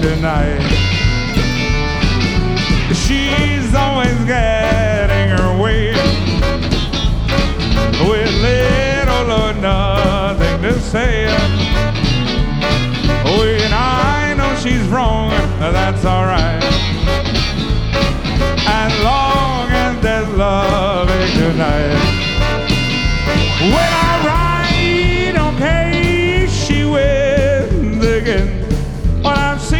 tonight. She's always getting her way with little or nothing to say. When I know she's wrong, that's alright. As long as there's loving tonight. When